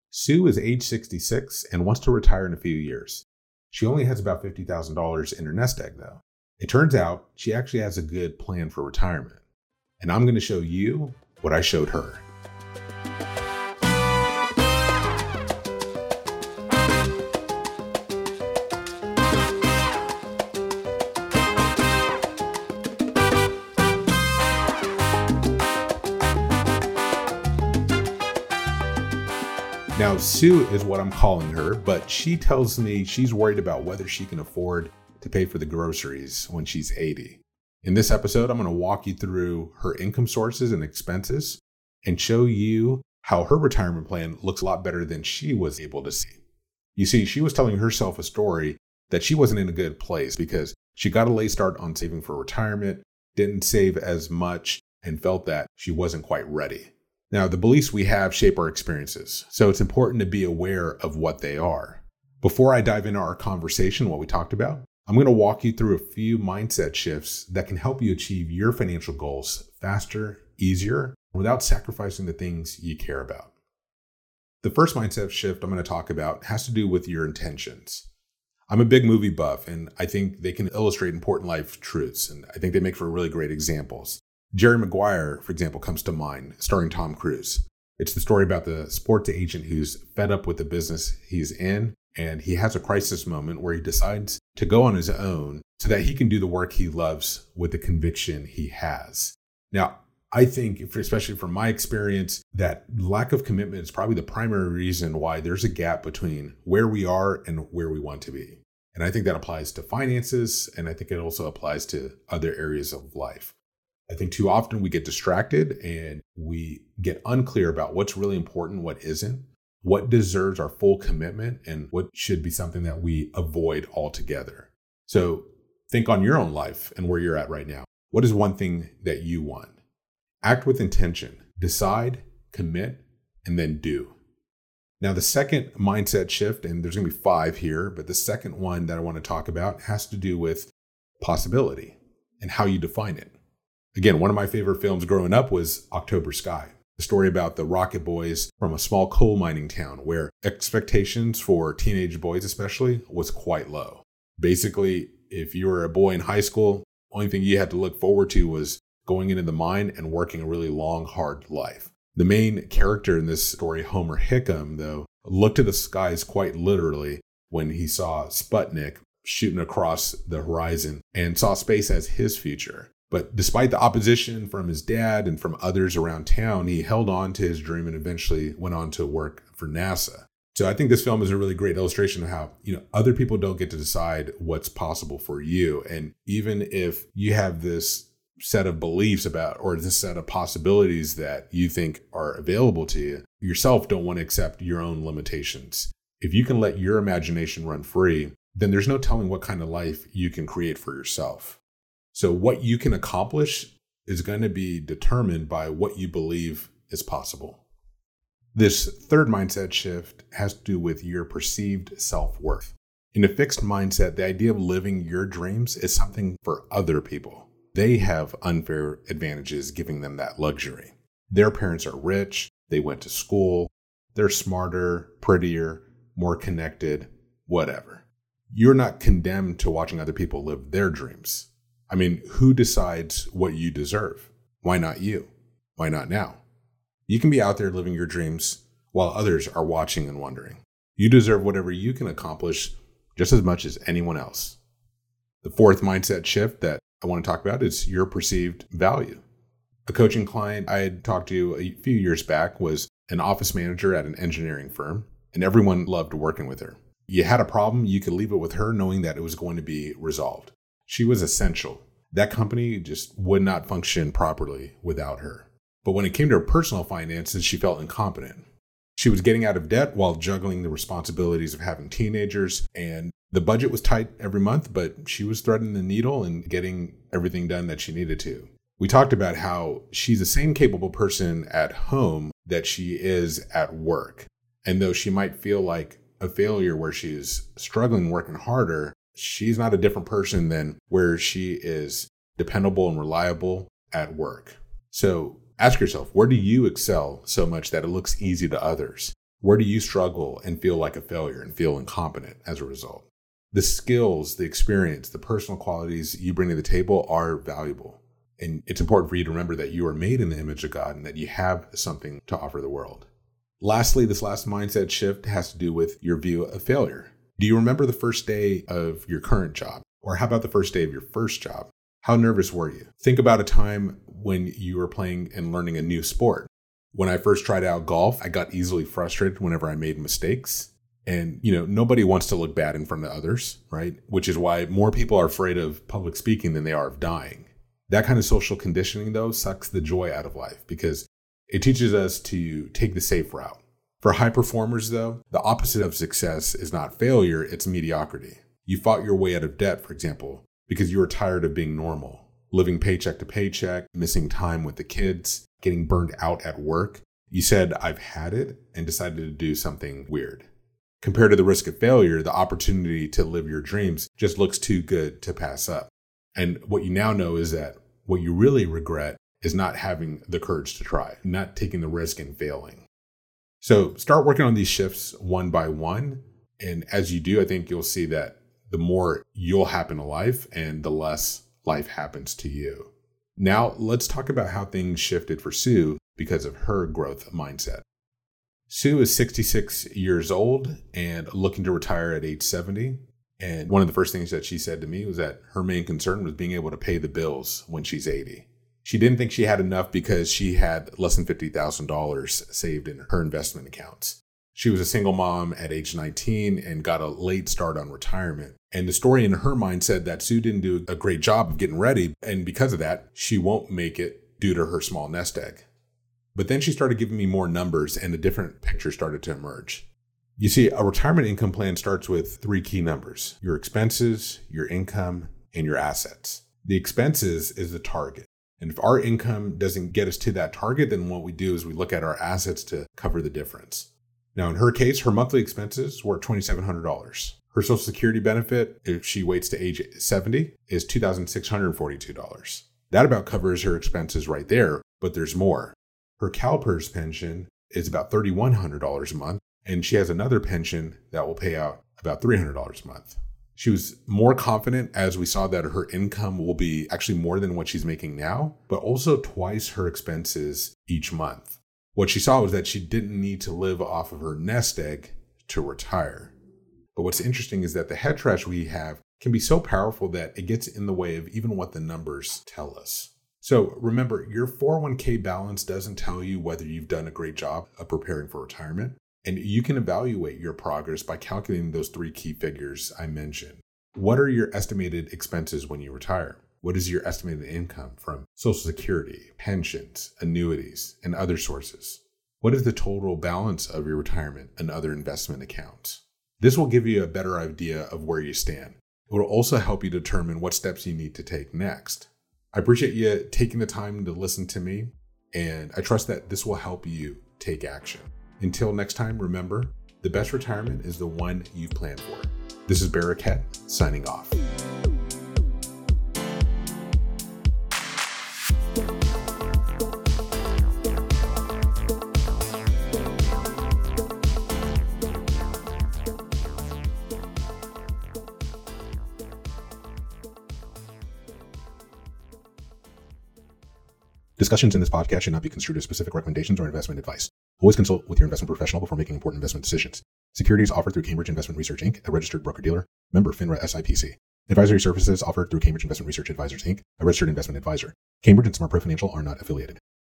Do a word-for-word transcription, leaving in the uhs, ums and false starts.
Sue is age sixty-six and wants to retire in a few years. She only has about fifty thousand dollars in her nest egg, though. It turns out she actually has a good plan for retirement. And I'm going to show you what I showed her. Now, Sue is what I'm calling her, but she tells me she's worried about whether she can afford to pay for the groceries when she's eighty. In this episode, I'm going to walk you through her income sources and expenses and show you how her retirement plan looks a lot better than she was able to see. You see, she was telling herself a story that she wasn't in a good place because she got a late start on saving for retirement, didn't save as much, and felt that she wasn't quite ready. Now, the beliefs we have shape our experiences, so it's important to be aware of what they are. Before I dive into our conversation, what we talked about, I'm going to walk you through a few mindset shifts that can help you achieve your financial goals faster, easier, without sacrificing the things you care about. The first mindset shift I'm going to talk about has to do with your intentions. I'm a big movie buff, and I think they can illustrate important life truths, and I think they make for really great examples. Jerry Maguire, for example, comes to mind, starring Tom Cruise. It's the story about the sports agent who's fed up with the business he's in, and he has a crisis moment where he decides to go on his own so that he can do the work he loves with the conviction he has. Now, I think, especially from my experience, that lack of commitment is probably the primary reason why there's a gap between where we are and where we want to be. And I think that applies to finances, and I think it also applies to other areas of life. I think too often we get distracted and we get unclear about what's really important, what isn't, what deserves our full commitment, and what should be something that we avoid altogether. So think on your own life and where you're at right now. What is one thing that you want? Act with intention, decide, commit, and then do. Now, the second mindset shift, and there's going to be five here, but the second one that I want to talk about has to do with possibility and how you define it. Again, one of my favorite films growing up was October Sky, the story about the Rocket Boys from a small coal mining town where expectations for teenage boys especially was quite low. Basically, if you were a boy in high school, the only thing you had to look forward to was going into the mine and working a really long, hard life. The main character in this story, Homer Hickam, though, looked to the skies quite literally when he saw Sputnik shooting across the horizon and saw space as his future. But despite the opposition from his dad and from others around town, he held on to his dream and eventually went on to work for NASA. So I think this film is a really great illustration of how, you know, other people don't get to decide what's possible for you. And even if you have this set of beliefs about, or this set of possibilities that you think are available to you, yourself don't want to accept your own limitations. If you can let your imagination run free, then there's no telling what kind of life you can create for yourself. So what you can accomplish is going to be determined by what you believe is possible. This third mindset shift has to do with your perceived self-worth. In a fixed mindset, the idea of living your dreams is something for other people. They have unfair advantages giving them that luxury. Their parents are rich, they went to school, they're smarter, prettier, more connected, whatever. You're not condemned to watching other people live their dreams. I mean, who decides what you deserve? Why not you? Why not now? You can be out there living your dreams while others are watching and wondering. You deserve whatever you can accomplish just as much as anyone else. The fourth mindset shift that I want to talk about is your perceived value. A coaching client I had talked to a few years back was an office manager at an engineering firm, and everyone loved working with her. You had a problem, you could leave it with her knowing that it was going to be resolved. She was essential. That company just would not function properly without her. But when it came to her personal finances, she felt incompetent. She was getting out of debt while juggling the responsibilities of having teenagers, and the budget was tight every month, but she was threading the needle and getting everything done that she needed to. We talked about how she's the same capable person at home that she is at work. And though she might feel like a failure where she's struggling, working harder, she's not a different person than where she is dependable and reliable at work. So ask yourself, where do you excel so much that it looks easy to others? Where do you struggle and feel like a failure and feel incompetent as a result? The skills, the experience, the personal qualities you bring to the table are valuable. And it's important for you to remember that you are made in the image of God and that you have something to offer the world. Lastly, this last mindset shift has to do with your view of failure. Do you remember the first day of your current job? Or how about the first day of your first job? How nervous were you? Think about a time when you were playing and learning a new sport. When I first tried out golf, I got easily frustrated whenever I made mistakes. And, you know, nobody wants to look bad in front of others, right? Which is why more people are afraid of public speaking than they are of dying. That kind of social conditioning, though, sucks the joy out of life because it teaches us to take the safe route. For high performers, though, the opposite of success is not failure, it's mediocrity. You fought your way out of debt, for example, because you were tired of being normal, living paycheck to paycheck, missing time with the kids, getting burned out at work. You said, I've had it, and decided to do something weird. Compared to the risk of failure, the opportunity to live your dreams just looks too good to pass up. And what you now know is that what you really regret is not having the courage to try, not taking the risk and failing. So start working on these shifts one by one. And as you do, I think you'll see that the more you'll happen to life and the less life happens to you. Now, let's talk about how things shifted for Sue because of her growth mindset. Sue is sixty-six years old and looking to retire at age seventy. And one of the first things that she said to me was that her main concern was being able to pay the bills when she's eighty. She didn't think she had enough because she had less than fifty thousand dollars saved in her investment accounts. She was a single mom at age nineteen and got a late start on retirement. And the story in her mind said that Sue didn't do a great job of getting ready. And because of that, she won't make it due to her small nest egg. But then she started giving me more numbers and a different picture started to emerge. You see, a retirement income plan starts with three key numbers: your expenses, your income, and your assets. The expenses is the target. And if our income doesn't get us to that target, then what we do is we look at our assets to cover the difference. Now, in her case, her monthly expenses were two thousand seven hundred dollars. Her Social Security benefit, if she waits to age seventy, is two thousand six hundred forty-two dollars. That about covers her expenses right there, but there's more. Her CalPERS pension is about three thousand one hundred dollars a month, and she has another pension that will pay out about three hundred dollars a month. She was more confident as we saw that her income will be actually more than what she's making now, but also twice her expenses each month. What she saw was that she didn't need to live off of her nest egg to retire. But what's interesting is that the head trash we have can be so powerful that it gets in the way of even what the numbers tell us. So remember, your four oh one k balance doesn't tell you whether you've done a great job of preparing for retirement. And you can evaluate your progress by calculating those three key figures I mentioned. What are your estimated expenses when you retire? What is your estimated income from Social Security, pensions, annuities, and other sources? What is the total balance of your retirement and other investment accounts? This will give you a better idea of where you stand. It will also help you determine what steps you need to take next. I appreciate you taking the time to listen to me, and I trust that this will help you take action. Until next time, remember, the best retirement is the one you plan for. This is Barakat signing off. Discussions in this podcast should not be construed as specific recommendations or investment advice. Always consult with your investment professional before making important investment decisions. Securities offered through Cambridge Investment Research, Incorporated, a registered broker-dealer, member FINRA S I P C. Advisory services offered through Cambridge Investment Research Advisors, Incorporated, a registered investment advisor. Cambridge and SmartPro Financial are not affiliated.